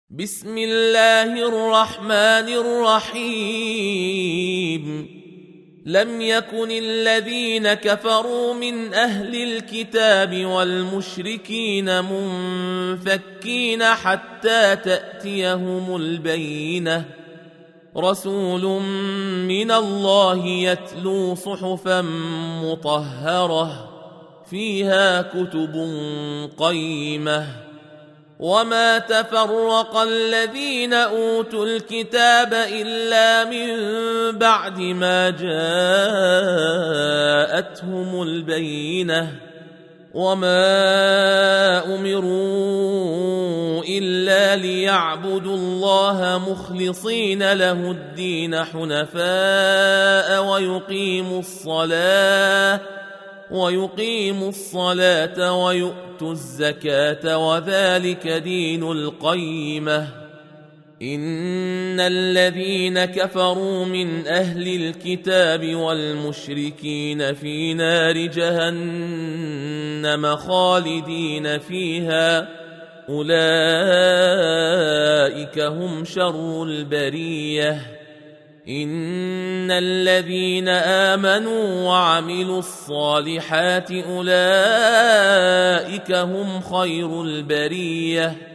بسم الله الرحمن الرحيم لم يكن الذين كفروا من أهل الكتاب والمشركين منفكين حتى تأتيهم البينة رسول من الله يتلو صحفا مطهرة فيها كتب قيمة وما تفرق الذين أوتوا الكتاب إلا من بعد ما جاءتهم البينة وما أمروا إلا ليعبدوا الله مخلصين له الدين حنفاء ويقيموا الصلاة ويؤتوا الزكاة وذلك دين القيمة إن الذين كفروا من أهل الكتاب والمشركين في نار جهنم خالدين فيها أولئك هم شر البرية إن الذين آمنوا وعملوا الصالحات أولئك هم خير البرية